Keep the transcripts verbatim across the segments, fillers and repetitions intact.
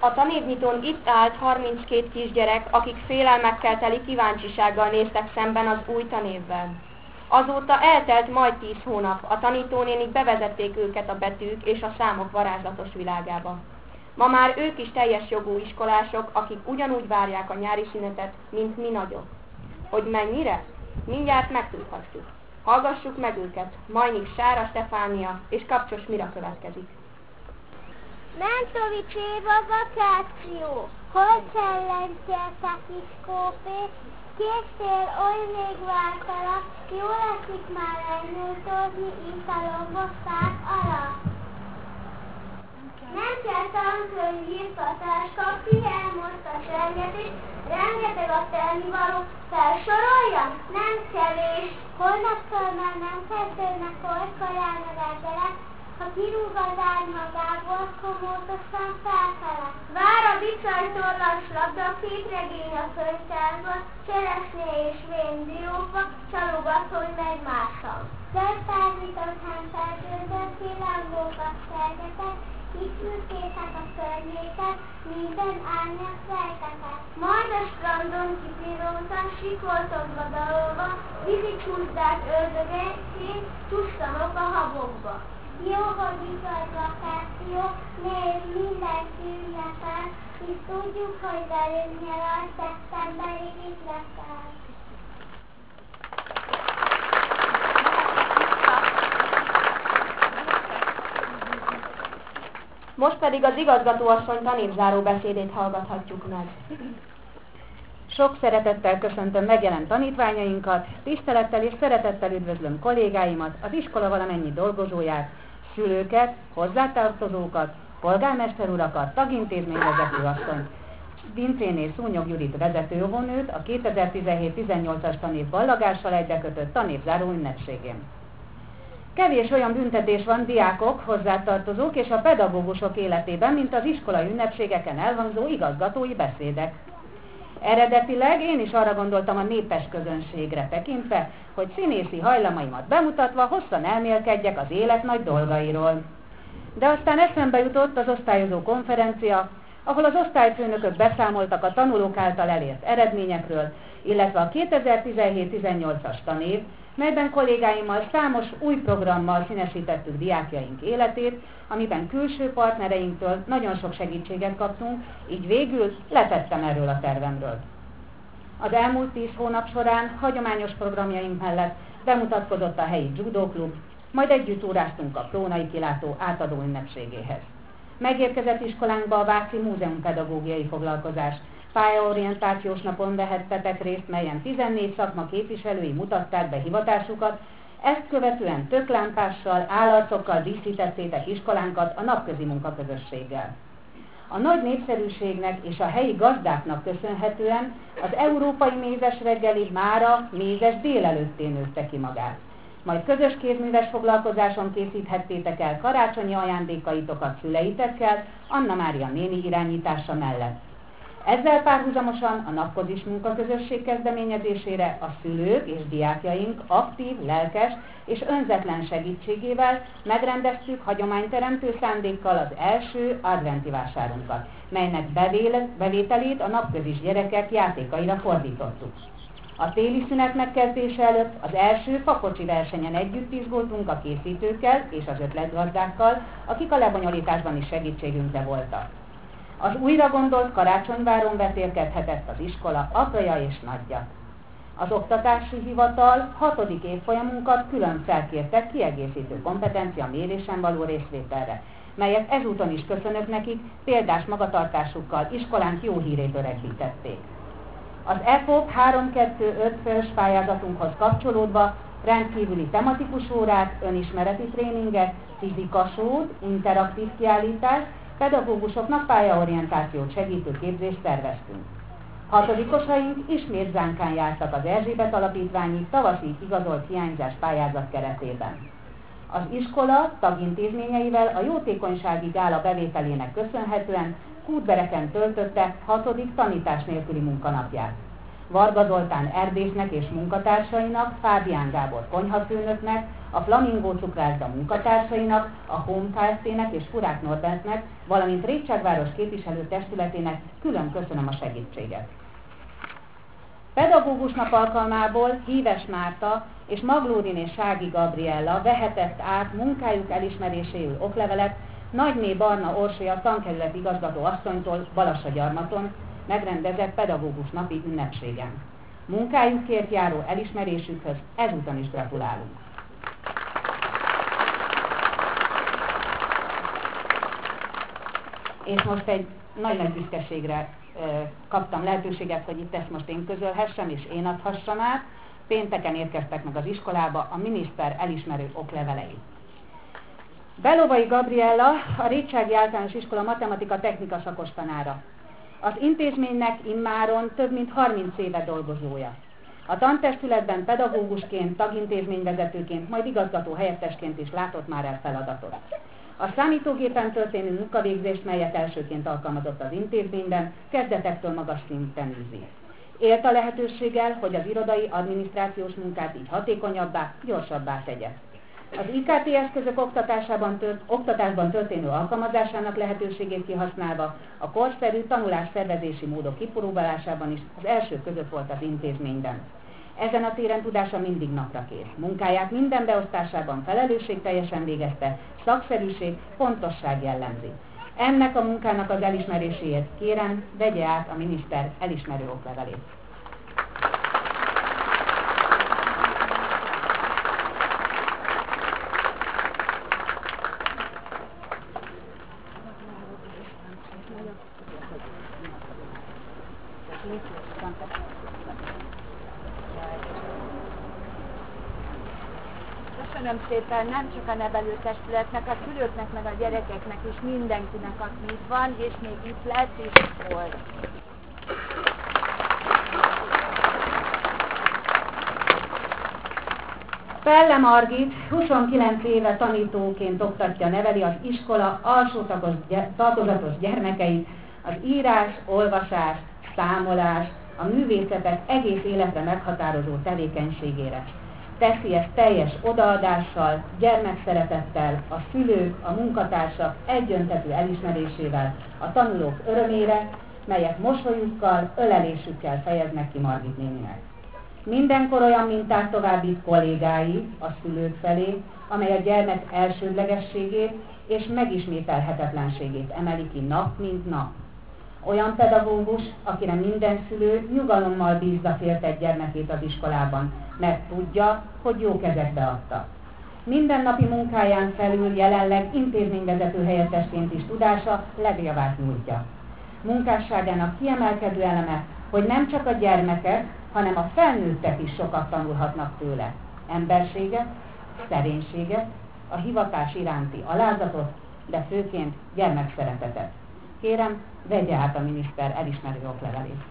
A tanévnyitón itt állt harminckét kisgyerek, akik félelmekkel teli kíváncsisággal néztek szemben az új tanévvel. Azóta eltelt majd tíz hónap, a tanítónénik bevezették őket a betűk és a számok varázslatos világába. Ma már ők is teljes jogú iskolások, akik ugyanúgy várják a nyári szünetet, mint mi nagyok. Hogy mennyire? Mindjárt megtudhatjuk. Hallgassuk meg őket, Majnik Sára Stefánia és Kapcsos Mira következik. Mentovics Éva vakáció, hol csellentje a kiskópé, késztél oly még váltalak, jól esik már elnyújtózni italomba fák alatt. Nem kell tankönyv, írtatáska, figyelj most a cselgetést, rengeteg a tennivaló, felsoroljam? Nem kevés, holnaptól már nem kezdődnek orkaján a reggelek, ha kirúg az ágy magából, komótosan felfele. Vár a bicajtollas labda, képregény a könyvtárban, cseresznye és vén diófa, csalogat, hogy megy mással. Zöld párnyitott hányfeltőzött, villangókat szergetek, itt ülkészek a környéken, minden árnyak fejteket. Majd a strandon kipirózva, sikoltokba dalolva, vízicsúszdák ördögekként, csúsztanok a habokba. Jó, hogy itt vagy vakáció, nézd, mindenki ünnepel, hisz tudjuk, hogy velünk nyelal, szeptemberig itt leszel. Most pedig az igazgatóasszony tanévzáró beszédét hallgathatjuk meg. Sok szeretettel köszöntöm megjelent tanítványainkat, tisztelettel és szeretettel üdvözlöm kollégáimat, az iskola valamennyi dolgozóját, szülőket, hozzátartozókat, polgármester urakat, tagintézményvezető asszonyt, Vincéné Szúnyog Judit vezetőóvónőt a kétezer-tizenhét tizennyolcas tanév ballagással egybekötött tanévzáró ünnepségén. Kevés olyan büntetés van diákok, hozzátartozók és a pedagógusok életében, mint az iskolai ünnepségeken elhangzó igazgatói beszédek. Eredetileg én is arra gondoltam a népes közönségre tekintve, hogy színészi hajlamaimat bemutatva hosszan elmélkedjek az élet nagy dolgairól. De aztán eszembe jutott az osztályozó konferencia, ahol az osztályfőnökök beszámoltak a tanulók által elért eredményekről, illetve a kétezer-tizenhét tizennyolcas tanév, melyben kollégáimmal számos új programmal színesítettük diákjaink életét, amiben külső partnereinktől nagyon sok segítséget kaptunk, így végül letettem erről a tervemről. Az elmúlt tíz hónap során hagyományos programjaink mellett bemutatkozott a helyi judóklub, majd együtt óráztunk a Prónai kilátó átadó ünnepségéhez. Megérkezett iskolánkba a Váci Múzeum pedagógiai foglalkozás, pályaorientációs napon vehettetek részt, melyen tizennégy szakma képviselői mutatták be hivatásukat, ezt követően töklámpással, állarcokkal díszítettétek iskolánkat a napközi munkaközösséggel. A nagy népszerűségnek és a helyi gazdáknak köszönhetően az európai mézes reggeli mára mézes délelőttén nőtte ki magát. Majd közös kézműves foglalkozáson készíthettétek el karácsonyi ajándékaitokat szüleitekkel, Anna Mária néni irányítása mellett. Ezzel párhuzamosan a napkozis munkaközösség kezdeményezésére a szülők és diákjaink aktív, lelkes és önzetlen segítségével megrendeztük hagyományteremtő szándékkal az első adventi vásárunkat, melynek bevételét a napközis gyerekek játékaira fordítottuk. A téli szünet megkezdése előtt az első fakocsi versenyen együtt izgultunk a készítőkkel és az ötletgazdákkal, akik a lebonyolításban is segítségünkre voltak. Az újra gondolt karácsonyváron vetélkedhetett az iskola apraja és nagyja. Az oktatási hivatal hatodik évfolyamunkat külön felkértek kiegészítő kompetencia mérésen való részvételre, melyet ezúton is köszönök nekik, példás magatartásukkal iskolánk jó hírét öregbítették. Az e f o p három kettő öt fős pályázatunkhoz kapcsolódva rendkívüli tematikus órát, önismereti tréninget, fizikasót, interaktív kiállítást, pedagógusoknak pályaorientációt segítő képzést terveztünk. Hatodikosaink ismét zánkán jártak az Erzsébet Alapítványi tavaszi igazolt hiányzás pályázat keretében. Az iskola tagintézményeivel a jótékonysági gála bevételének köszönhetően Kútbereken töltötte hatodik tanítás nélküli munkanapját. Varga Zoltán erdésznek és munkatársainak, Fábián Gábor konyhafőnöknek, a Flamingó cukrászda munkatársainak, a Home Kft-nek és Furák Norbertnek, valamint Rétságváros képviselőtestületének külön köszönöm a segítséget. Pedagógus nap alkalmából Híves Márta és Maglódiné Sági Gabriella vehetett át munkájuk elismeréséül oklevelet Nagyné Barna Orsolya tankerület igazgató asszonytól Balassagyarmaton megrendezett pedagógus napi ünnepségen. Munkájukért járó elismerésükhöz ezúton is gratulálunk. És most egy nagy-nagy büszkeségre kaptam lehetőséget, hogy itt ezt most én közölhessem, és én adhassam át. Pénteken érkeztek meg az iskolába a miniszter elismerő oklevelei. Belovai Gabriella, a Rétsági Általános Iskola matematika technika szakos tanára. Az intézménynek immáron több mint harminc éve dolgozója. A tantestületben pedagógusként, tagintézményvezetőként, majd igazgató helyettesként is látott már el feladatot. A számítógépen történő munkavégzést, melyet elsőként alkalmazott az intézményben, kezdetektől magas szinten űzi. Élt a lehetőséggel, hogy az irodai adminisztrációs munkát így hatékonyabbá, gyorsabbá tegye. Az I K T eszközök oktatásában tört, oktatásban történő alkalmazásának lehetőségét kihasználva a korszerű tanulásszervezési módok kipróbálásában is az első között volt az intézményben. Ezen a téren tudása mindig napra kész. Munkáját minden beosztásában felelősségteljesen végezte, szakszerűség, pontosság jellemzi. Ennek a munkának az elismeréséért kérem, vegye át a miniszter elismerő oklevelét. Köszönöm szépen nem csak a nevelőtestületnek, a szülőknek, meg a gyerekeknek is, mindenkinek, aki itt van, és még itt lesz, és itt volt. Pelle Margit huszonkilenc éve tanítóként oktatja, neveli az iskola alsó tagozatos gyermekeit, az írás, olvasás, számolás, a művészetek egész életre meghatározó tevékenységére. Teszi ezt teljes odaadással, gyermekszeretettel, a szülők, a munkatársak egyöntetű elismerésével, a tanulók örömére, melyek mosolyukkal, ölelésükkel fejeznek ki Margit néninek. Mindenkor olyan mintát továbbít kollégái a szülők felé, amely a gyermek elsődlegességét és megismételhetetlenségét emeli ki nap mint nap. Olyan pedagógus, akire minden szülő nyugalommal bízza féltett gyermekét az iskolában, mert tudja, hogy jó kezekbe adta. Mindennapi munkáján felül jelenleg intézményvezető helyettesként is tudása legjavát nyújtja. Munkásságának kiemelkedő eleme, hogy nem csak a gyermekek, hanem a felnőttek is sokat tanulhatnak tőle. Emberséget, szerénységet, a hivatás iránti alázatot, de főként gyermekszeretetet. Kérem, vegye át a miniszter elismerő oklevelét.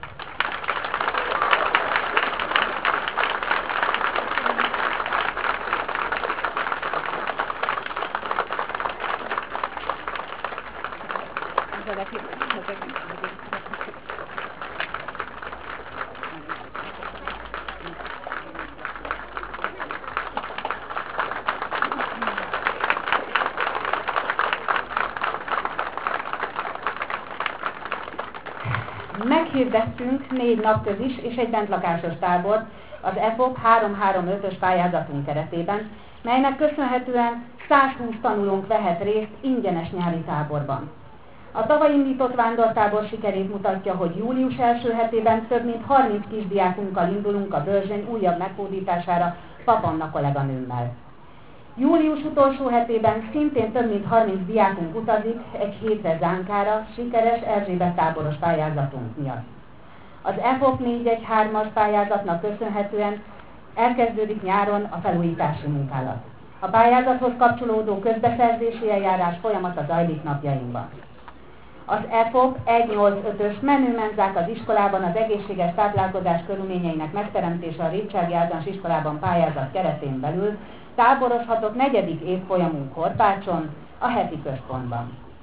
Meghirdettünk négy napközis és egy bentlakásos tábort az E F O K háromszázharmincötös pályázatunk keretében, melynek köszönhetően százhúsz tanulónk vehet részt ingyenes nyári táborban. A tavaly indított vándortábor sikerét mutatja, hogy július első hetében több mint harminc kisdiákunkkal indulunk a Börzsény újabb meghódítására Papanna kolléganőmmel. Július utolsó hetében szintén több mint harminc diákunk utazik egy hétre Zánkára, sikeres Erzsébet táboros pályázatunk miatt. Az E F O K négyszáztizenhárom-as pályázatnak köszönhetően elkezdődik nyáron a felújítási munkálat. A pályázathoz kapcsolódó közbeszerzési eljárás folyamata zajlik napjainkban. Az E F O K száznyolcvanötös menümenzák az iskolában az egészséges táplálkozás körülményeinek megteremtése a Rétsági Általános Iskolában pályázat keretén belül táborozhatott negyedik évfolyamunk Horpácson, a heti központban.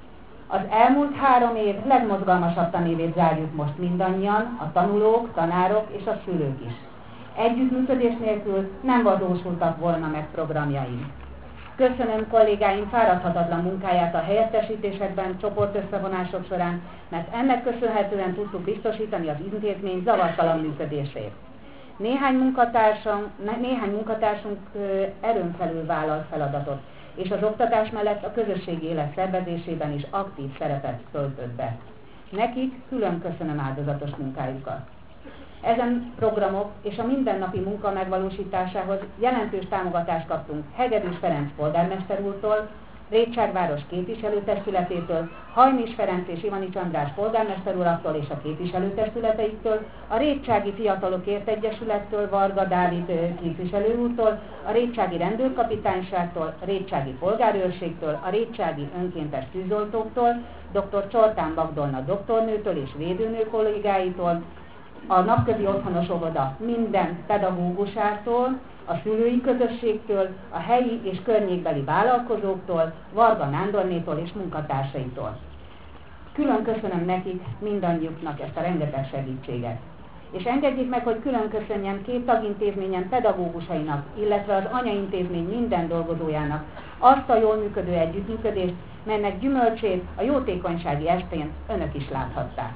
Az elmúlt három év legmozgalmasabb tanévét zárjuk most mindannyian, a tanulók, tanárok és a szülők is. Együttműködés nélkül nem valósultak volna meg programjaink. Köszönöm kollégáim fáradhatatlan munkáját a helyettesítésekben, csoportösszevonások során, mert ennek köszönhetően tudtuk biztosítani az intézmény zavartalan működését. Néhány munkatársunk, néhány munkatársunk erőn felül vállalt feladatot, és az oktatás mellett a közösségi élet szervezésében is aktív szerepet töltött be. Nekik külön köszönöm áldozatos munkájukat. Ezen programok és a mindennapi munka megvalósításához jelentős támogatást kaptunk Hegedűs Ferenc polgármester úrtól, Rétságváros képviselőtestületétől, Hajnés Ferenc és Ivanics András polgármester uraktól és a képviselőtestületeiktől, a Rétsági Fiatalokért Egyesülettől, Varga Dávid képviselő úrtól, a Rétsági Rendőrkapitányságtól, a Rétsági Polgárőrségtől, a Rétsági Önkéntes Tűzoltóktól, dr. Csortán Magdolna doktornőtől és védőnő kollégáitól, a Napközi Otthonos Óvoda minden pedagógusától, a szülői közösségtől, a helyi és környékbeli vállalkozóktól, Varga Nándornétól és munkatársaitól. Külön köszönöm nekik, mindannyiuknak ezt a rengeteg segítséget. És engedjék meg, hogy külön köszönjem két tagintézményem pedagógusainak, illetve az anyaintézmény minden dolgozójának azt a jól működő együttműködést, melynek gyümölcsét a jótékonysági estén önök is láthatták.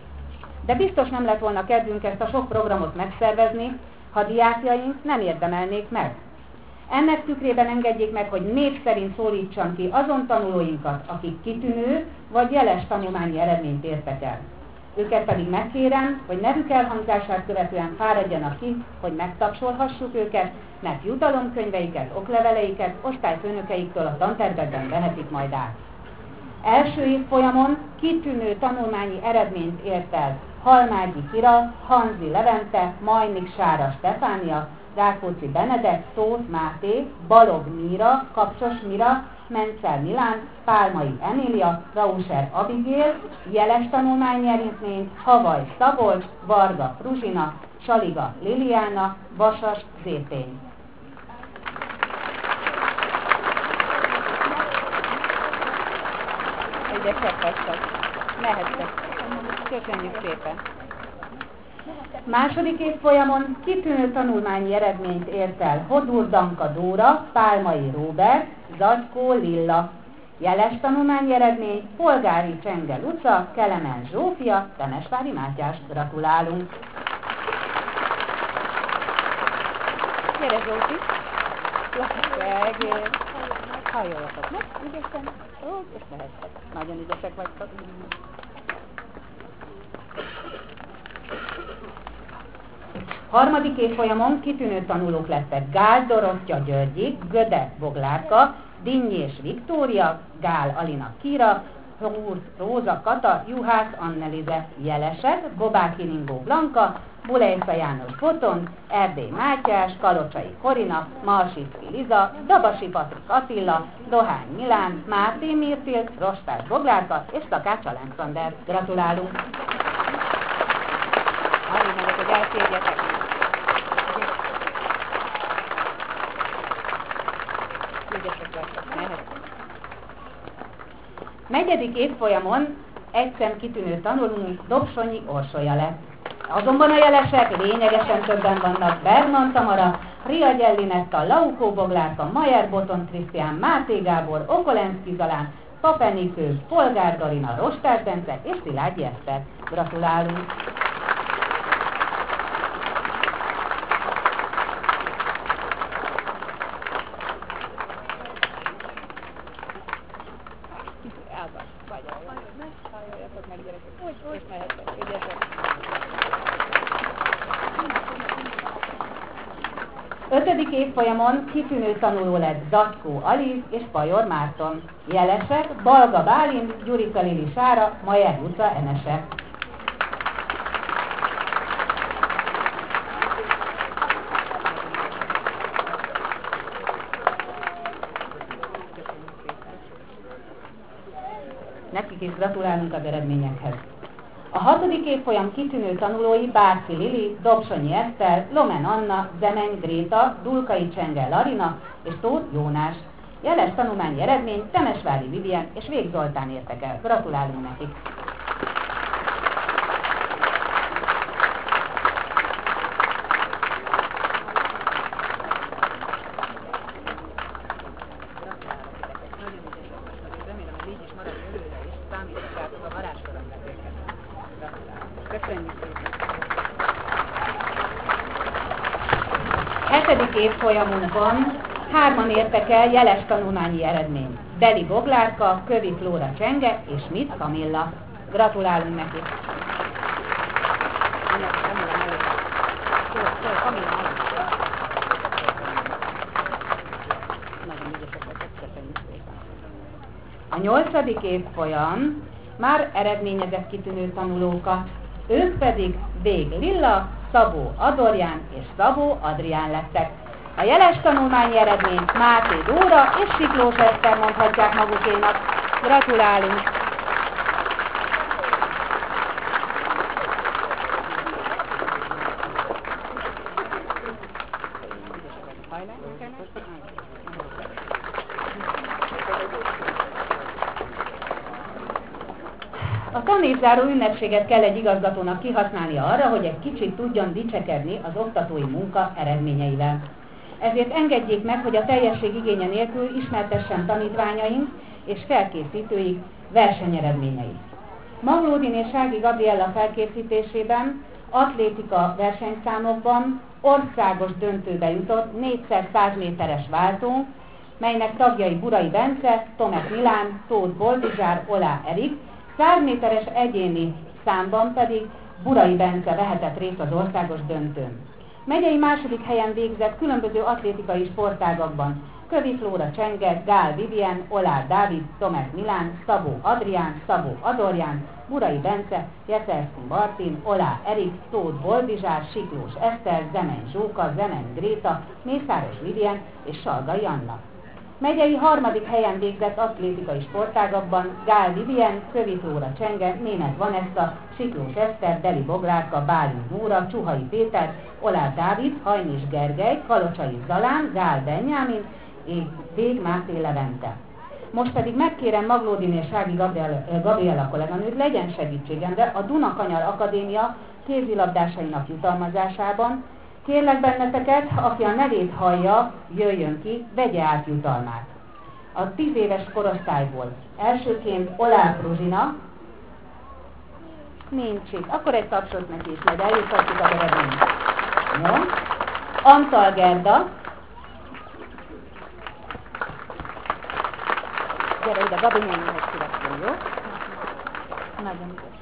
De biztos nem lett volna kedvünk ezt a sok programot megszervezni, ha diákjaink nem érdemelnék meg. Ennek tükrében engedjék meg, hogy név szerint szólítsam ki azon tanulóinkat, akik kitűnő vagy jeles tanulmányi eredményt értek el. Őket pedig megkérem, hogy nevük elhangzását követően fáradjanak ki, hogy megtapsolhassuk őket, mert jutalomkönyveiket, okleveleiket osztályfőnökeiktől a tantervekben vehetik majd át. Első évfolyamon kitűnő tanulmányi eredményt ért el Halmágyi Kira, Hanzi Levente, Majnik Sára Stefánia, Rákóczi Benedek, Tóth Máté, Balog Míra, Kapcsos Mira, Mencsel Milán, Pálmai Emília, Rauser Abigail, jeles tanulmányi eredményt Havaj Szabolcs, Varga Fruzsina, Saliga Liliana, Vasas Zétény. Egyesek vagytok. Mehettek. Köszönjük szépen. Második évfolyamon kitűnő tanulmányi eredményt ért el Hodur Danka Dóra, Pálmai Róbert, Zacskó Lilla. Jeles tanulmányi eredmény Polgári Csenge Luca, Kelemen Zsófia, Temesvári Mátyás. Gratulálunk! Gyere Zsófi! Lakosság! Hajolatok meg, ügyesen, ó, és mehettek. Nagyon ügyesek vagytok. Harmadik évfolyamon kitűnő tanulók lettek Gál Dorottya Györgyi, Göde Boglárka, Dinnyés Viktória, Gál Alina Kira, Róza Kata, Juhász Annelize. Jelesek Bobáki Ringó Blanka, Bulejsza János Boton, Erdély Mátyás, Kalocsai Korina, Marsicki Liza, Dabasi Patrik Attila, Dohány Milán, Máté Mirtilt, Rostás Boglárka és Szakács Alexander. Gratulálunk! Alig mondok, hogy elszégyetek. Negyedik évfolyamon egyszem kitűnő tanulónk Dobsonyi Orsolya lett. Azonban a jelesek lényegesen többen vannak: Berman Tamara, Ria Gyellinetta, Laukó Boglárka, Majer Boton Krisztián, Máté Gábor, Okolenszki Zalán, Papenikő, Polgár Darina, Rostás Bence és Szilágyi Eszter. Gratulálunk! Ötödik évfolyamon kitűnő tanuló lett Zacskó Aliz és Pajor Márton. Jelesek Balga Bálint, Gyurika Lili Sára, Majer Juca Emese. Nekik is gratulálunk az eredményekhez. A hatodik évfolyam kitűnő tanulói Bárci Lili, Dobsonyi Eszter, Lomen Anna, Zemeny Gréta, Dulkai Csenge Larina és Tóth Jónás. Jeles tanulmányi eredmény Temesvári Vivien és Vég Zoltán értek el. Gratulálunk nekik! Hetedik évfolyamunkon hárman értek el jeles tanulmányi eredményt. Beli Boglárka, Kövi Flóra Csenge és Schmidt Kamilla. Gratulálunk neki! A nyolcadik évfolyam már eredményezett kitűnő tanulókat, ők pedig Vég Lilla, Szabó Adorján és Szabó Adrián lettek. A jeles tanulmányi eredményt Máté Dóra és Siklós Eszter mondhatják magukénak. Gratulálunk! A tanévzáró ünnepséget kell egy igazgatónak kihasználnia arra, hogy egy kicsit tudjon dicsekedni az oktatói munka eredményeivel. Ezért engedjék meg, hogy a teljesség igénye nélkül ismertessem tanítványaink és felkészítőik versenyeredményeit. Maglódin és Sági Gabriella felkészítésében atlétika versenyszámokban országos döntőbe jutott négyszer száz méteres váltónk, melynek tagjai Burai Bence, Tomek Milán, Tóth Boldizsár, Olá Erik, száz méteres egyéni számban pedig Burai Bence vehetett részt az országos döntőn. Megyei második helyen végzett különböző atlétikai sportágakban Kövi Flóra Csenge, Gál Vivien, Olár Dávid, Tomek Milán, Szabó Adrián, Szabó Adorján, Burai Bence, Jeszelszki Martin, Olá Erik, Tóth Boldizsár, Siklós Eszter, Zemeny Zsóka, Zemeny Gréta, Mészáros Vivien és Salgai Anna. Megyei harmadik helyen végzett atlétikai sportágakban Gál Vivien, Kövi Flóra Csenge, Németh Vanessa, Siklós Eszter, Beli Boglárka, Bálint Nóra, Csuhai Péter, Olár Dávid, Hajnis Gergely, Kalocsai Zalán, Gál Benjámin és Vég Máté Levente. Most pedig megkérem Maglódin és Sági Gabriella, Gabriella kolléganőt, legyen segítségemre a Dunakanyar Akadémia kézilabdásainak jutalmazásában. Kérlek benneteket, aki a nevét hallja, jöjjön ki, vegye át jutalmát. A tíz éves korosztályból elsőként Olár Fruzsina, nincs itt, akkor egy tapsot neki is, majd eljuthatjuk a eredményt. Jó? Antal Gerda, gyere ide, Gabi nénihez szívesen, jó? Nagyon ügyes.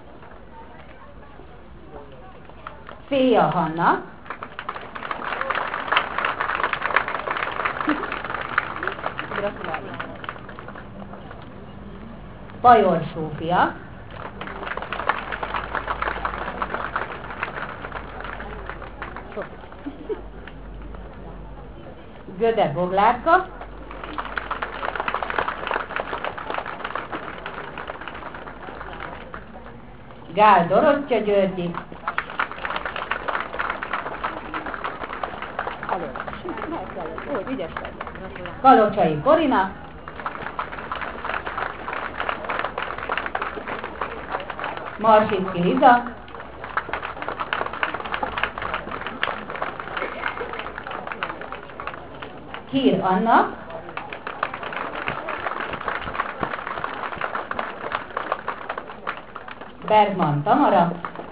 Féja Hanna, gratulálunk. Bajor Sófia, Göde Boglárka, Gál Dorottya Györgyi, Kalocsai Korina, Marsicki Liza, Hír Anna, Bergman Tamara,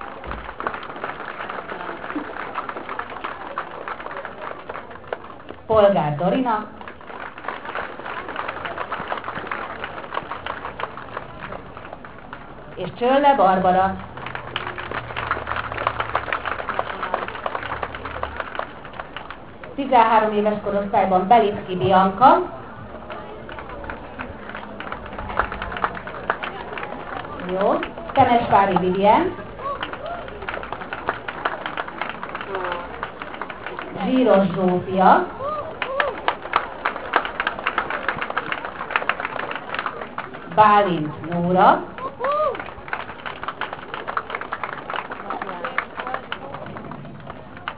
Polgár Dorina, és Csölle Barbara. tizenhárom éves korosztályban Belicki Bianca, jó, Temesvári Vivien, Zsíros Zsófia, Bálint Nóra,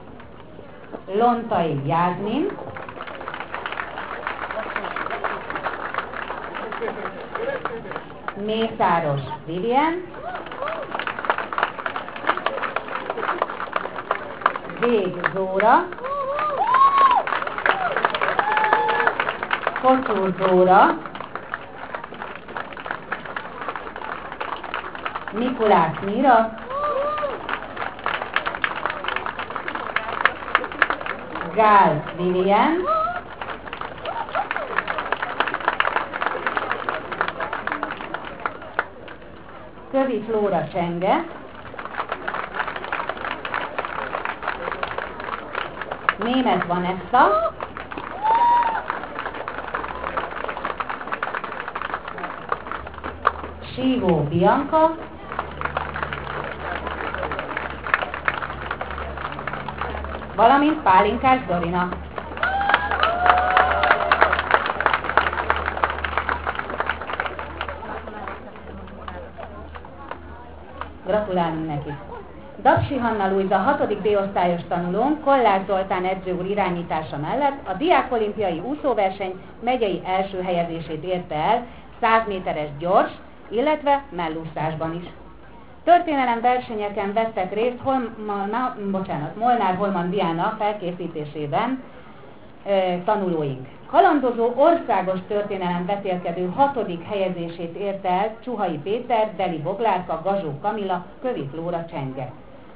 Lontai Jászmin, Mészáros Vivien, Vég Zóra, Kocúr Zóra, Mikulás Mira, Gál Vivien, Kövi Flóra Csenge, Németh Vanessa, Sívó Bianca, valamint Pálinkás Dorina. Gratulálunk neki! Dapsi Hanna Lujza, hatodik B-osztályos tanulónk, Kollár Zoltán edző úr irányítása mellett a diákolimpiai úszóverseny megyei első helyezését érte el száz méteres gyors, illetve mellúszásban is. Történelem versenyeken vettek részt Holma, bocsánat, Molnár Holman Diana felkészítésében e, tanulóink. Kalandozó országos történelem vetélkedő hatodik helyezését érte el Csuhai Péter, Deli Boglárka, Gazsó Kamila, Kövi Flóra Csenge.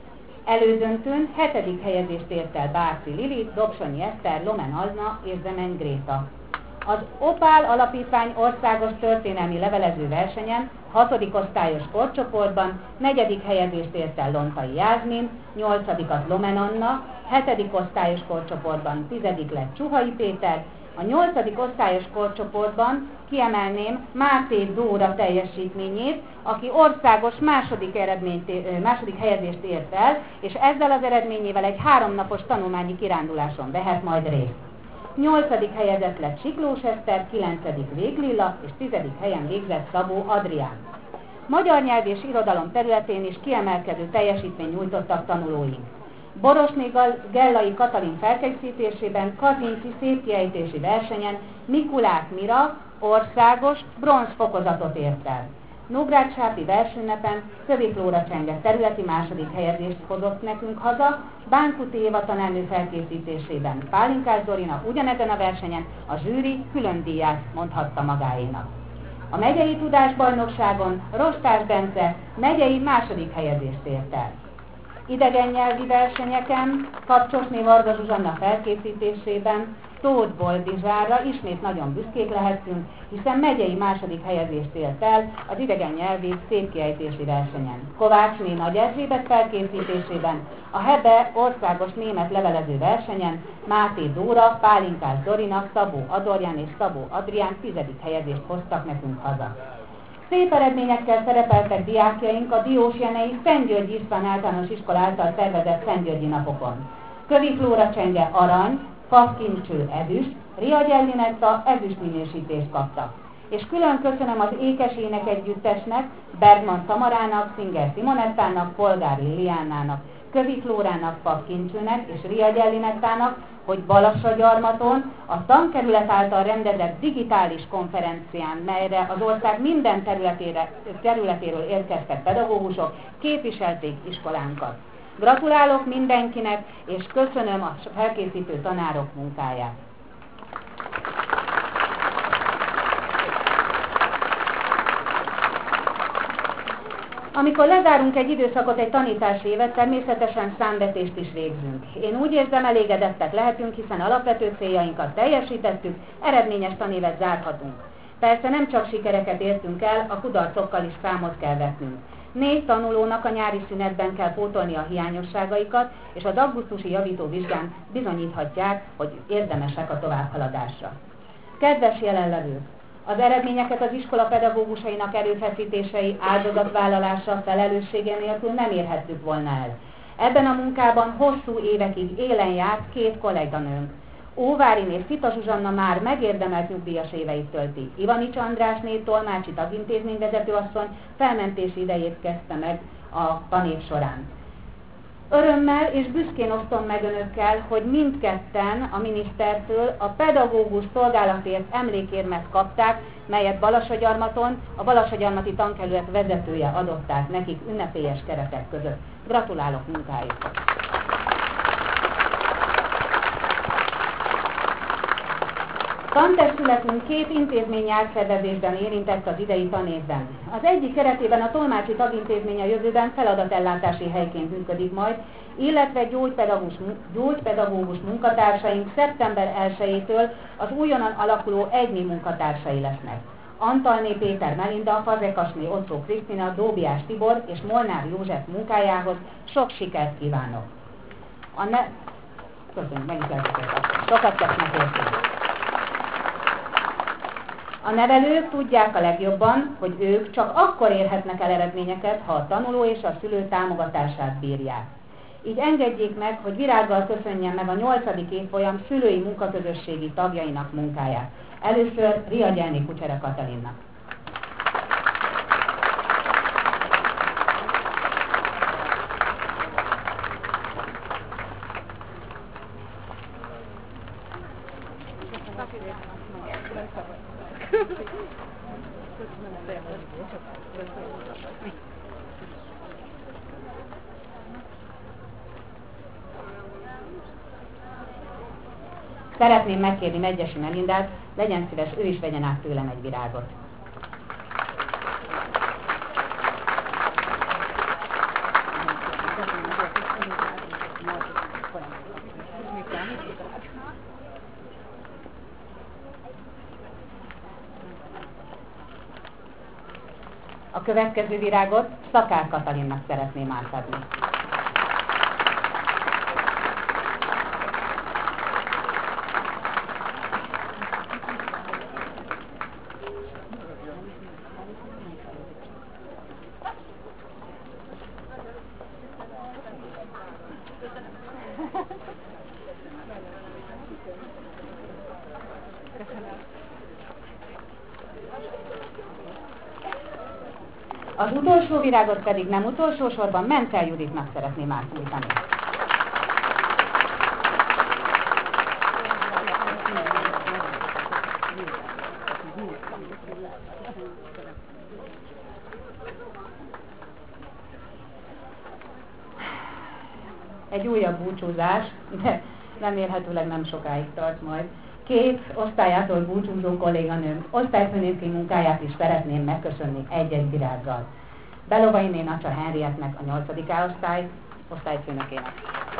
Elődöntőn hetedik helyezést ért el Bárci Lili, Dobsonyi Eszter, Lomen Azna és Zemen Gréta. Az Opál Alapítvány országos történelmi levelező versenyen hatodik osztályos korcsoportban negyedik helyezést ért el Lontai Jászmin, nyolcadikat Lomen Anna, hetedik osztályos korcsoportban tizedik lett Csuhai Péter, a nyolcadik osztályos korcsoportban kiemelném Máté Dóra teljesítményét, aki országos második, eredményt, második helyezést ért el, és ezzel az eredményével egy háromnapos tanulmányi kiránduláson vehet majd részt. nyolcadik helyezett lett Siklós Eszter, kilencedik Vég Lilla, és tizedik helyen végzett Szabó Adrián. Magyar nyelv és irodalom területén is kiemelkedő teljesítményt nyújtottak tanulóink. Borosné Gellai Katalin felkészítésében Kazinci szépkiejtési versenyen Mikulák Mira országos bronz fokozatot ért el. Nógrád-Sápi versünnepen Kövi Flóra Csenge területi második helyezést hozott nekünk haza, Bánkuti Éva tanárnő felkészítésében Pálinkás Dorina ugyanezen a versenyen a zsűri külön díját mondhatta magáénak. A megyei tudásbajnokságon Rostás Bence megyei második helyezést ért el. Idegen nyelvi versenyeken Kapcsosné Varga Zsuzsanna felkészítésében Tóth Boldizsárra ismét nagyon büszkék lehetünk, hiszen megyei második helyezést ért el az idegen nyelvi szépkiejtési versenyen. Kovácsné Nagy Erzsébet felkészítésében a Hebe országos német levelező versenyen Máté Dóra, Pálinkás Dorina, Szabó Adorján és Szabó Adrián tizedik helyezést hoztak nekünk haza. Szép eredményekkel szerepeltek diákjaink a Diósjenei Szent György István általános iskola által szervezett Szentgyörgyi napokon. Kövi Flóra Csenge arany, Pafkincső ezüst, Riagy Ellinetta ezüst minősítést kaptak. És külön köszönöm az Ékes Ének Együttesnek, Bergman Tamarának, Singer Simonettának, Polgár Liliánának, Kövi Flórának, Pafkincsőnek és Riagy Ellinettának, hogy Balassagyarmaton a tankerület által rendezett digitális konferencián, melyre az ország minden területéről érkeztek pedagógusok, képviselték iskolánkat. Gratulálok mindenkinek, és köszönöm a felkészítő tanárok munkáját. Amikor lezárunk egy időszakot, egy tanítási évet, természetesen számvetést is végzünk. Én úgy érzem, elégedettek lehetünk, hiszen alapvető céljainkat teljesítettük, eredményes tanévet zárhatunk. Persze nem csak sikereket értünk el, a kudarcokkal is számot kell vetnünk. Négy tanulónak a nyári szünetben kell pótolni a hiányosságaikat, és az augusztusi javító vizsgán bizonyíthatják, hogy érdemesek a továbbhaladásra. Kedves jelenlevők! Az eredményeket az iskola pedagógusainak erőfeszítései, áldozatvállalása, felelőssége nélkül nem érhettük volna el. Ebben a munkában hosszú évekig élen járt két kolléganőnk. Óváriné Szita Zsuzsanna már megérdemelt nyugdíjas éveit tölti. Ivanics Andrásné tolmácsi tagintézményvezetőasszony felmentési idejét kezdte meg a tanév során. Örömmel és büszkén osztom meg önökkel, hogy mindketten a minisztertől a pedagógus szolgálatért emlékérmet kapták, melyet Balassagyarmaton a Balassagyarmati tankerület vezetője adott át nekik ünnepélyes keretek között. Gratulálok munkájukhoz! Tantestületünk két intézményi átszervezésben érintett az idei tanévben. Az egyik keretében a Tolmácsi Tagintézmény a jövőben feladatellátási helyként működik majd, illetve gyógypedagógus, gyógypedagógus munkatársaink szeptember elsejétől az újonnan alakuló egyné munkatársai lesznek. Antalné Péter Melinda, Fazekasné Otto Krisztina, Dóbiás Tibor és Molnár József munkájához sok sikert kívánok! A ne... Köszönjük, meg is lehetőséget. Sokat tesznek érteni. A nevelők tudják a legjobban, hogy ők csak akkor érhetnek el eredményeket, ha a tanuló és a szülő támogatását bírják. Így engedjék meg, hogy virággal köszönjem meg a nyolcadik évfolyam szülői munkaközösségi tagjainak munkáját. Először Riagyelné Kucsere Katalinnak. Szeretném megkérni Megyesi Melindát, legyen szíves, ő is vegyen át tőlem egy virágot. A következő virágot Szakár Katalinnak szeretném átadni. Az utolsó virágot pedig nem utolsó sorban Mentel Juditnak szeretném átnyújtani. Egy újabb búcsúzás, de remélhetőleg nem sokáig tart majd. Két osztályától búcsúzó kolléganőm osztályfőnöki munkáját is szeretném megköszönni egy-egy virággal. Belovainé Nacsa Henrietnek, a nyolcadik A-osztály osztályfőnökének.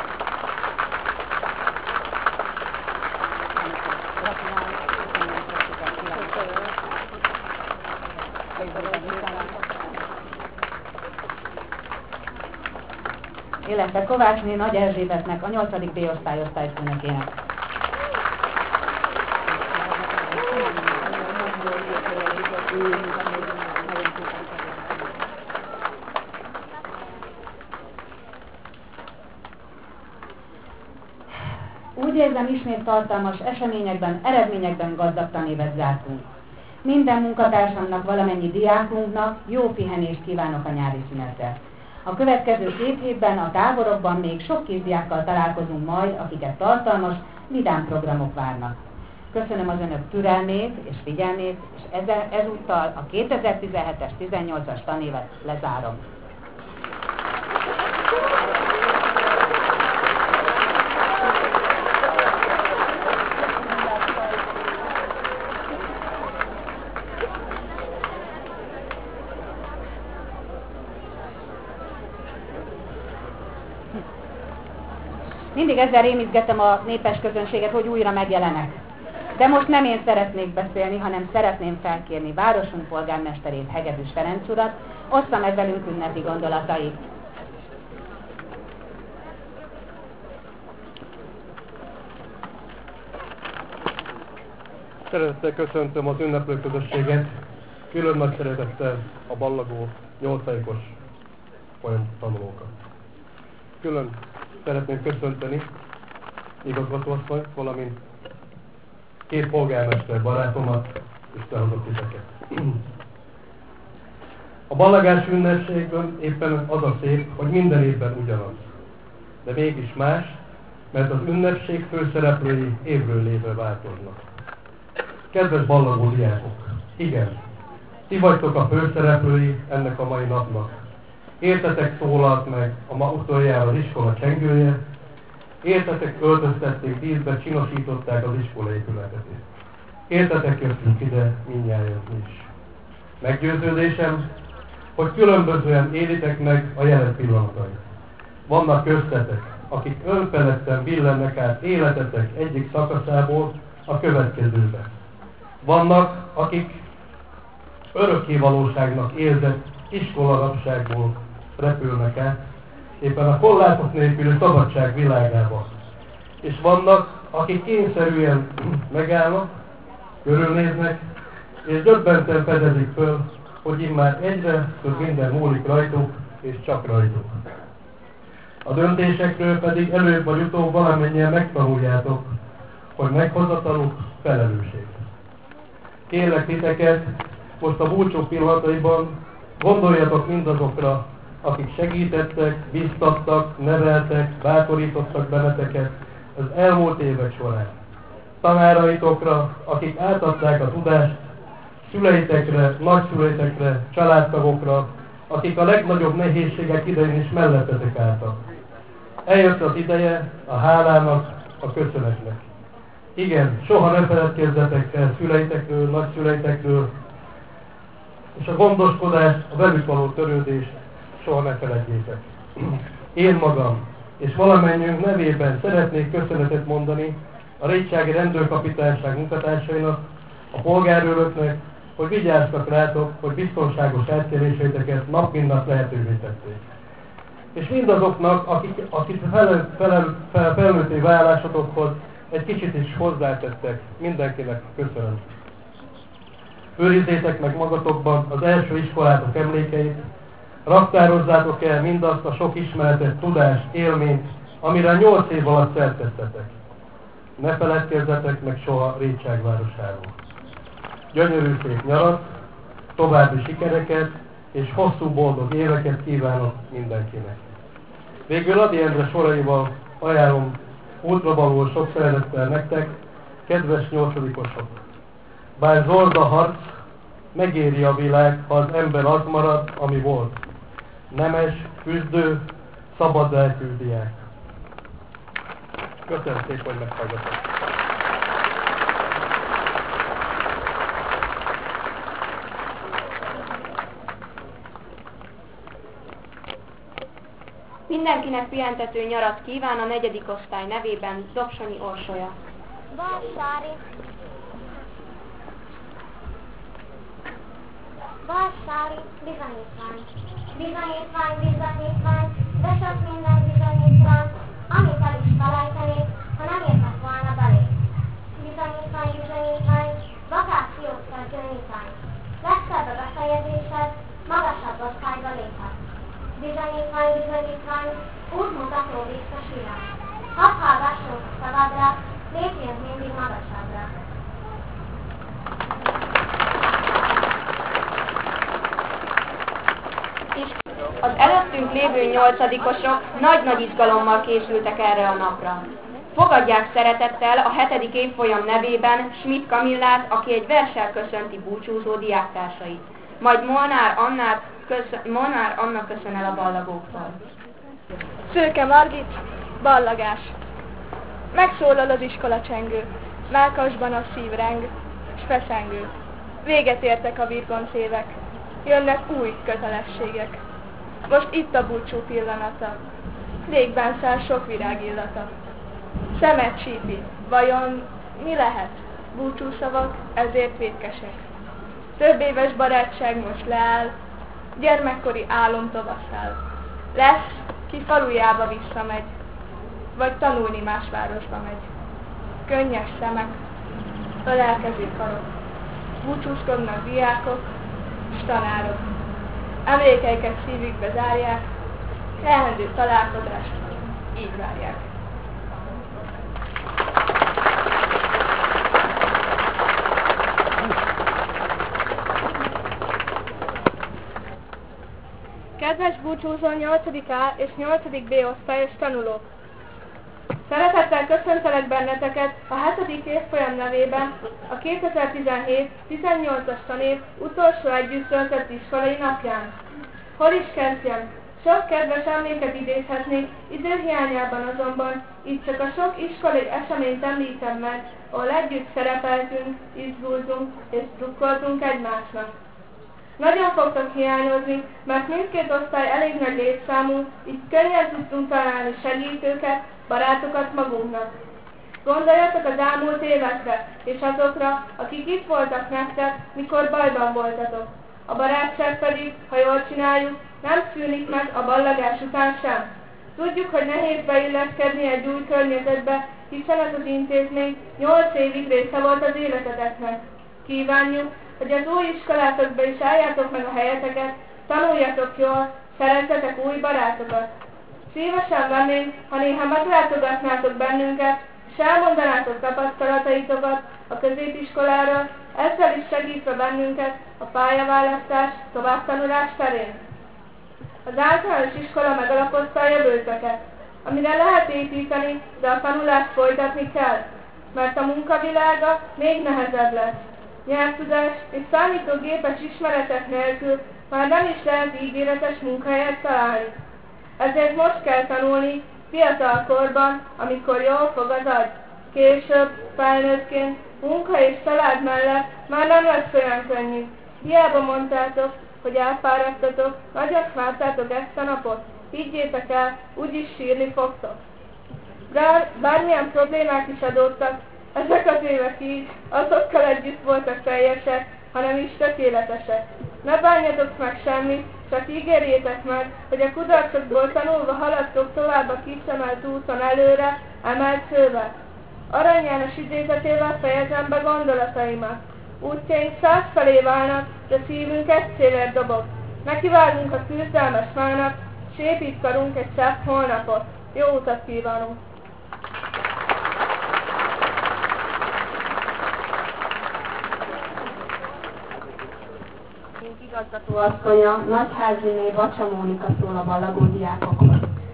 Illetve Kovácsné Nagy Erzsébetnek, a nyolcadik B-osztály osztályfőnökének. Úgy érzem, ismét tartalmas eseményekben, eredményekben gazdag tanévet zártunk. Minden munkatársamnak, valamennyi diákunknak jó pihenést kívánok a nyári szünetre. A következő két hétben a táborokban még sok kisdiákkal találkozunk majd, akiket tartalmas, vidám programok várnak. Köszönöm az önök türelmét és figyelmét, és ezzel, ezúttal a kétezer-tizenhetes tizennyolcas tanévet lezárom. Mindig ezzel rémizgettem a népes közönséget, hogy újra megjelenek. De most nem én szeretnék beszélni, hanem szeretném felkérni városunk polgármesterét, Hegedűs Ferenc urat, ossza meg velünk ünnepi gondolatait. Szeretettel köszöntöm az ünneplő közösséget, külön nagy szeretettel a ballagó nyolcadikos folyam tanulókat. Külön szeretném köszönteni igazgatóasszonyt, valamint két polgármester barátomat, Isten hozott titeket. A ballagási ünnepségben éppen az a szép, hogy minden évben ugyanaz. de mégis más, mert az ünnepség főszereplői évről évre változnak. Kedves ballagó diákok, igen, ti vagytok a főszereplői ennek a mai napnak. Értetek szólalt meg a ma utoljára az iskola csengője, értetek öltöztették díszbe, csinosították az iskola épületet. Értetek jöttünk ide mindnyájan is. Meggyőződésem, hogy különbözően élitek meg a jelen pillanatait. Vannak köztetek, akik önfeledten billennek át életetek egyik szakaszából a következőbe. Vannak, akik örökkévalóságnak érzett iskolarabságból repülnek át, éppen a korlátok nélküli szabadság világába. És vannak, akik kényszerűen megállnak, körülnéznek, és döbbenten fedezik föl, hogy immár egyre több minden múlik rajtuk, és csak rajtuk. A döntésekről pedig előbb vagy utóbb valamennyien megtanuljátok, hogy meghozataluk felelősség. Kérlek titeket, most a búcsú pillanataiban gondoljatok mindazokra, akik segítettek, biztattak, neveltek, bátorítottak benneteket az elmúlt évek során. Tanáraitokra, akik átadták a tudást, szüleitekre, nagyszüleitekre, családtagokra, akik a legnagyobb nehézségek idején is mellettetek álltak. Eljött az ideje a hálának, a köszönetnek. Igen, soha ne feledkezzetek el szüleitekről, nagyszüleitekről, és a gondoskodást, a velük való törődést soha ne feledjétek. Én magam és valamennyünk nevében szeretnék köszönetet mondani a Rétsági Rendőrkapitányság munkatársainak, a polgárőröknek, hogy vigyáztak rátok, hogy biztonságos átkeléséteket nap mint nap lehetővé tették. És mindazoknak, akik, akik fel, fel, fel, felnőtté válásotokhoz egy kicsit is hozzátettek, mindenkinek köszönöm. Őrizzétek meg magatokban az első iskolátok emlékeit, raktározzátok el mindazt a sok ismeretet, tudást, élményt, amire nyolc év alatt szertettetek. Ne feledkezzetek meg soha Rétságvárosáról. Gyönyörű szép nyarat, további sikereket és hosszú boldog éveket kívánok mindenkinek. Végül Ady Endre soraival ajánlom útravaló sok szeretettel nektek, kedves nyolcadikosok. Bár zord a harc, megéri a világ, ha az ember az marad, ami volt. Nemes, küzdő, szabad lelkű diák. Köszönöm szépen, hogy meghallgatok. Mindenkinek pihentető nyarat kíván a negyedik osztály nevében Dobsonyi Orsolya. Vassári. Vassári bizonyítvány. Bizonyítvány, bizonyítvány, de sok minden bizonyítvány, amit el is felejtenék, ha nem értek volna belé. Bizonyítvány, bizonyítvány, vakációt kell könnyítvány. Legszebb a befejezésed, magasabb osztályba léphetsz. Bizonyítvány, bizonyítvány, útmutató biztos irány. Hadd hallgassunk a szabadra, lépjünk mindig magasabbra. Az előttünk lévő nyolcadikosok nagy-nagy izgalommal készültek erre a napra. Fogadják szeretettel a hetedik évfolyam nevében Schmidt Kamillát, aki egy verssel köszönti búcsúzó diáktársait. Majd Molnár Annát köszön, Molnár Anna köszön el a ballagóktól. Szőke Margit, ballagás. Megszólal az iskola csengő, mellkasban a szív reng, s feszengő. Véget értek a virgonc évek, jönnek új kötelességek. Most itt a búcsú pillanata, légben száll sok virág illata. Szemet csípi, vajon mi lehet? Búcsúszavak, ezért vétkesek. Több éves barátság most leáll, gyermekkori álom tovaszáll. Lesz, ki falujába visszamegy, vagy tanulni más városba megy. Könnyes szemek, ölelkező karok, búcsúzkodnak diákok s tanárok. Emlékeiket szívükbe zárják, leendő találkozást így várják. Kedves búcsúzó nyolcadik A és nyolcadik B osztályos tanulók! Szeretettel köszöntelek benneteket a hetedik évfolyam nevében a kétezer-tizenhét tizennyolcas tanév utolsó együtt töltött iskolai napján. Hol is kezdjem? Sok kedves emléket idézhetnék, időhiányában azonban itt csak a sok iskolai eseményt említem meg, ahol együtt szerepeltünk, izgultunk és drukkoltunk egymásnak. Nagyon fogtok hiányozni, mert mindkét osztály elég nagy létszámú, így könnyen tudtunk találni segítőket, barátokat magunknak. Gondoljatok az elmúlt évekre, és azokra, akik itt voltak nektek, mikor bajban voltatok. A barátság pedig, ha jól csináljuk, nem szűnik meg a ballagás után sem. Tudjuk, hogy nehéz beilleszkedni egy új környezetbe, hiszen ez az intézmény nyolc évig része volt az életeteknek. Kívánjuk, hogy az új iskolátokba is álljátok meg a helyeteket, tanuljatok jól, szerezzetek új barátokat. Szívesen vennénk, ha néha meglátogatnátok bennünket, és elmondanátok tapasztalataitokat a középiskoláról, ezzel is segítve bennünket a pályaválasztás, továbbtanulás terén. Az általános iskola megalapozta a jövőtöket, amire lehet építeni, de a tanulást folytatni kell, mert a munkavilága még nehezebb lesz. Nyelvtudás és számítógépes ismeretek nélkül már nem is lehet ígéretes munkahelyet találni. Ezért most kell tanulni, fiatal korban, amikor jól fog az agy. Később, felnőttként, munka és család mellett már nem lesz olyan könnyű. Hiába mondtátok, hogy elfáradtatok, nagyot vártátok ezt a napot. Higgyétek el, úgyis sírni fogtok. Bár, bármilyen problémák is adódtak, ezek az évek így, azokkal együtt voltak teljesek, hanem is tökéletesek. Ne bánjatok meg semmit, csak ígérjétek meg, hogy a kudarcokból tanulva haladtok tovább a kisemelt úton előre, emelt fővel. Arany János idézetével fejezem be gondolataimat. Útjaink száz felé válnak, de szívünk egy célért dobog. Nekivágunk a küzdelmes mának, s épít karunk egy szebb holnapot. Jó utat kívánunk! Igazgató asszonya, Nagyháziné Bacsa Mónika szól a ballagó diákokhoz.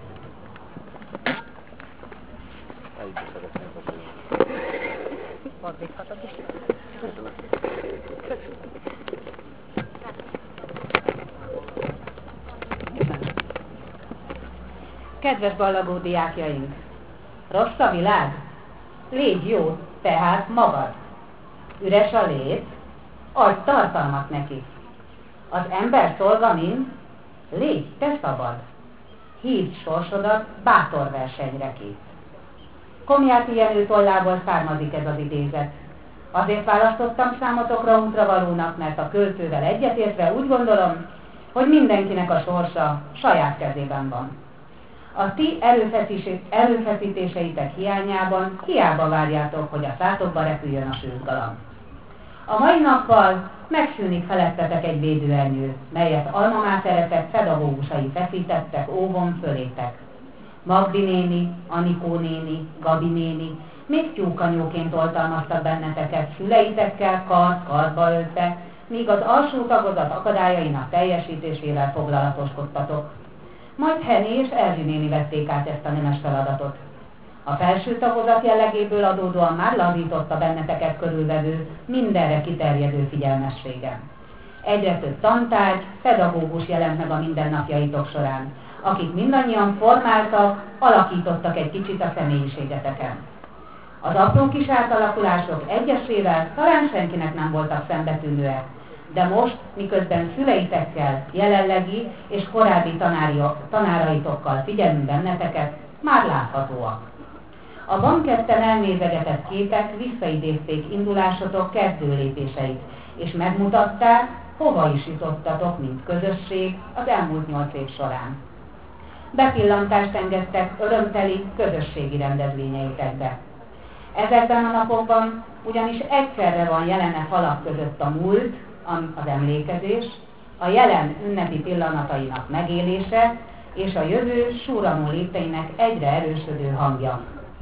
Kedves ballagó diákjaink! Rossz a világ? Légy jó, tehát magad. Üres a lét? Adj tartalmat neki. Az ember szolga mind? Légy, te szabad. Hívd sorsodat bátor versenyre ki. Komjáti Jenő tollából származik ez az idézet. Azért választottam számotokra útravalónak, mert a költővel egyetértve úgy gondolom, hogy mindenkinek a sorsa saját kezében van. A ti erőfeszítéseitek hiányában hiába várjátok, hogy a szátokba repüljön a sőzgalamb. A mai nappal megszűnik felettetek egy védőernyő, melyet almamáteretek pedagógusai feszítettek óvon fölétek. Magdi néni, Anikó néni, Gabi néni, még tyúkanyóként oltalmaztak benneteket szüleitekkel kard-kardba öltve, míg az alsó tagozat akadályainak teljesítésével foglalatoskodtatok. Majd Henné és Erzsi néni vették át ezt a nemes feladatot. A felső tagozat jellegéből adódóan már lazította benneteket körülvevő, mindenre kiterjedő figyelmessége. Egyre több tantárgy, pedagógus jelent meg a mindennapjaitok során, akik mindannyian formáltak, alakítottak egy kicsit a személyiségeteken. Az apró kis átalakulások egyesével talán senkinek nem voltak szembetűnőek, de most, miközben szüleitekkel, jelenlegi és korábbi tanári, tanáraitokkal figyelünk benneteket, már láthatóak. A banketten elnézegetett képek visszaidézték indulásotok kezdőlépéseit, és megmutatták, hova is jutottatok, mint közösség az elmúlt nyolc év során. Bepillantást engedtek örömteli közösségi rendezvényeitekbe. Ezekben a napokban ugyanis egyszerre van jelen a falak között a múlt, az emlékezés, a jelen ünnepi pillanatainak megélése és a jövő súranó lépteinek egyre erősödő hangja.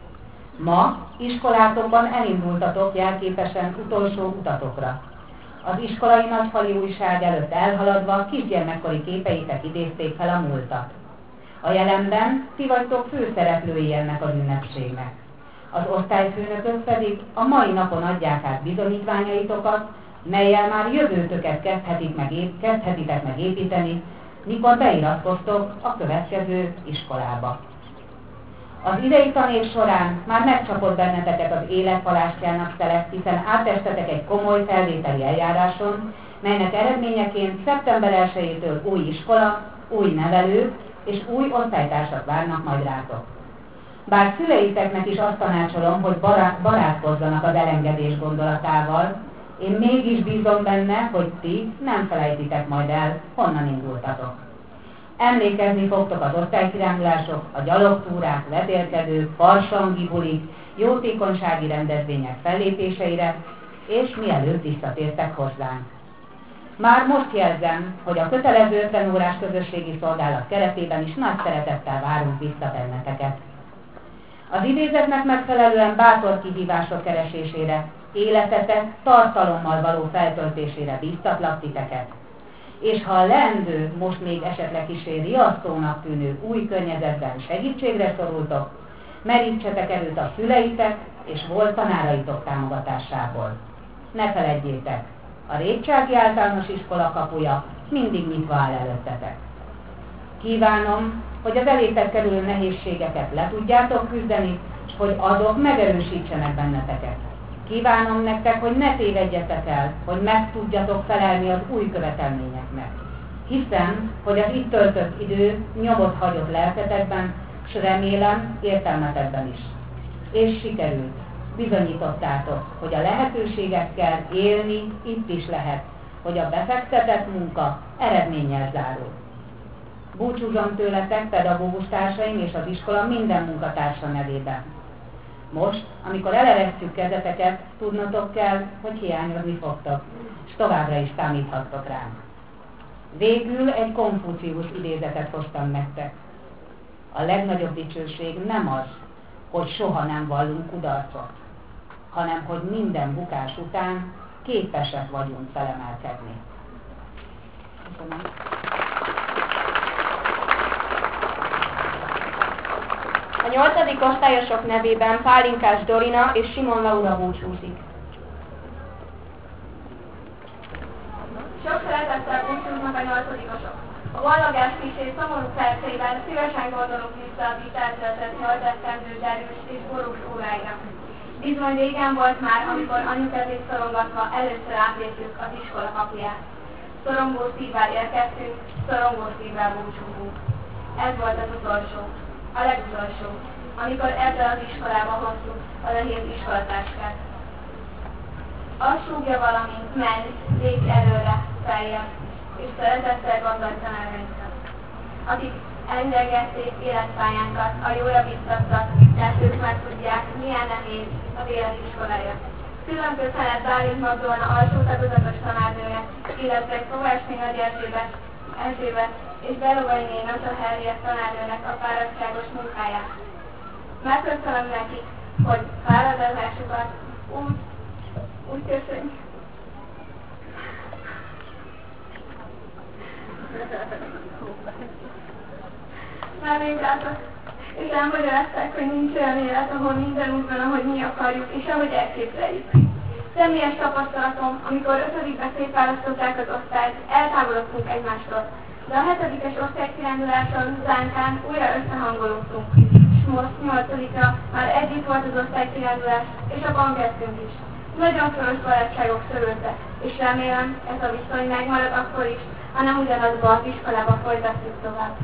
Ma iskolátokban elindultatok jelképesen utolsó utatokra. Az iskolai nagyfali újság előtt elhaladva kisgyermekkori képeitek idézték fel a múltat. A jelenben ti vagytok főszereplői ennek az ünnepségnek. Az osztályfőnökök pedig a mai napon adják át bizonyítványaitokat, mellyel már jövőtöket kezdhetik meg, kezdhetitek meg építeni, mikor beiratkoztok a következő iskolába. Az idei tanév során már megcsapott benneteket az élet palástjának szelet, hiszen átestetek egy komoly felvételi eljáráson, melynek eredményeként szeptember elsejétől új iskola, új nevelők és új osztálytársak várnak majd rátok. Bár szüleiteknek is azt tanácsolom, hogy barát, barátkozzanak az elengedés gondolatával, én mégis bízom benne, hogy ti nem felejtitek majd el, honnan indultatok. Emlékezni fogtok az osztálykirándulások, a gyalogtúrák, vetélkedők, farsangi bulik, jótékonysági rendezvények fellépéseire, és mielőtt visszatértek hozzánk. Már most jelzem, hogy a kötelező ötven órás közösségi szolgálat keretében is nagy szeretettel várunk vissza benneteket. Az idézetnek megfelelően bátor kihívások keresésére, életetek tartalommal való feltöltésére bíztatlak titeket. És ha a leendő, most még esetleg kissé riasztónak tűnő új környezetben segítségre szorultok, merítsetek erőt a szüleitek és volt tanáraitok támogatásából. Ne feledjétek, a Rétsági Általános Iskola kapuja mindig nyitva áll előttetek. Kívánom, hogy az elétek kerülő nehézségeket le tudjátok küzdeni, és hogy azok megerősítsenek benneteket. Kívánom nektek, hogy ne tévedjetek el, hogy meg tudjatok felelni az új követelményeknek. Hiszem, hogy az itt töltött idő nyomot hagyott lelketekben, s remélem értelmetekben is. És sikerült. Bizonyítottátok, hogy a lehetőségekkel élni itt is lehet, hogy a befektetett munka eredménnyel zárul. Búcsúzom tőletek, pedagógus társaim és az iskola minden munkatársa nevében. Most, amikor eleresztjük kezeteket, tudnotok kell, hogy hiányozni fogtok, és továbbra is számíthattok ránk. Végül egy Konfuciusz idézetet hoztam nektek. A legnagyobb dicsőség nem az, hogy soha nem vallunk kudarcot, hanem hogy minden bukás után képesek vagyunk felemelkedni. Köszönöm. A nyolcadik osztályosok nevében Pálinkás Dorina és Simon Laura búcsúzik. Sok szeretettel búcsúznak a nyolcadikosok. A vallagás kicsi szomorú percében szívesen gondolunk vissza a itt eltöltött nyolc esztendő derűs és borús óráira. Bizony régen volt már, amikor anyu kezét szorongatva először átléptük az iskola kapuját. Szorongó szívvel érkeztünk, szorongó szívvel búcsúzunk. Ez volt az utolsó, a legutolsó, amikor ebből az iskolába hoztuk a nehéz iskolatáskát. Azt súgja valami, menj, lépj előre, feljebb, és szeretettel gondolj tanárainkat, akik elidegették életpályánkat, a jóra biztattak, tehát ők már tudják, milyen nehéz az élet iskolája. Külön köszönet Bálint Magdolna alsó tagozatos tanárnőnek, illetve Kovácsné Nagy Erzsébet, Erzsébet és Belovainé Nata Henriett tanárnőnek a fáradtságos munkáját. Megköszönöm nekik, hogy fáradozásukat úgy, úgy köszönjük. Megvizsgáltak, és elmagyarázták, hogy nincs olyan élet, ahol minden úgy van, ahogy mi akarjuk, és ahogy elképzeljük. Személyes tapasztalatom, amikor ötödikbe szétválasztották az osztályt, eltávolodtunk egymástól, de a hetedikes osztálykiránduláson zánkán újra összehangolódtunk, és most nyolcadikra már együtt volt az osztálykirándulás, és a bankettünk is. Nagyon szoros barátságok szörültek, és remélem ez a viszony megmarad akkor is, ha nem ugyanazba az iskolába folytatjuk tovább.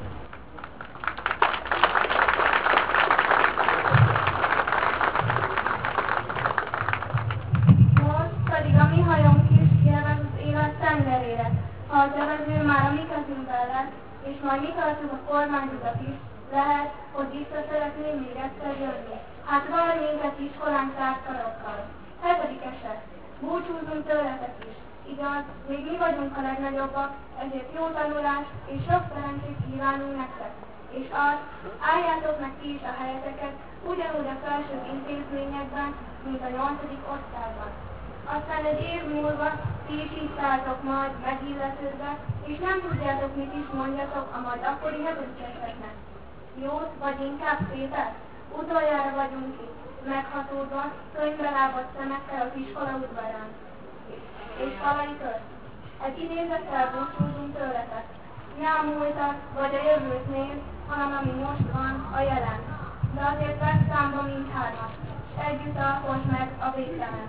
Most pedig a mi hajunk is élvez az élet tengerére. Ha az evező már a mi kezünkben lesz, és majd mi tartjuk a kormányutat is, lehet, hogy vissza szeretném még egyszer jönni. Hát vár minket iskolánk zárt karokkal. Hetedikesek, búcsúzunk tőletek is. Igaz, még mi vagyunk a legnagyobbak, ezért jó tanulást és sok szerencsét kívánunk nektek. És azt, álljátok meg ti is a helyeteket, ugyanúgy a felső intézményekben, mint a nyolcadik osztályban. Aztán egy év múlva ti is így szálltok majd megilletődve, és nem tudjátok, mit is mondjatok a majd akkori hevőceseknek. Jót, vagy inkább szépet? Utoljára vagyunk itt, meghatódva, könyvbe lábadt szemekkel az iskola udvarán. És talai közt. Egy idézettel búcsúzunk tőletek. Ne a múltat, vagy a jövőt néz, hanem ami most van, a jelen. De azért vesz számba mindhármat, és együtt alkosd meg a végtelen.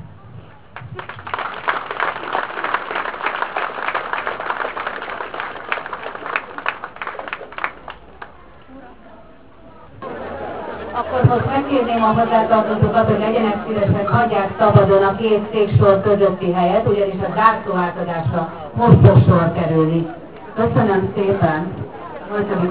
Akkor most megkérném a hozzátartozókat, hogy legyenek szívesek, hagyják szabadon a két széksor közötti helyet, ugyanis a zászlóátadásra most fog sor kerülni. Köszönöm szépen!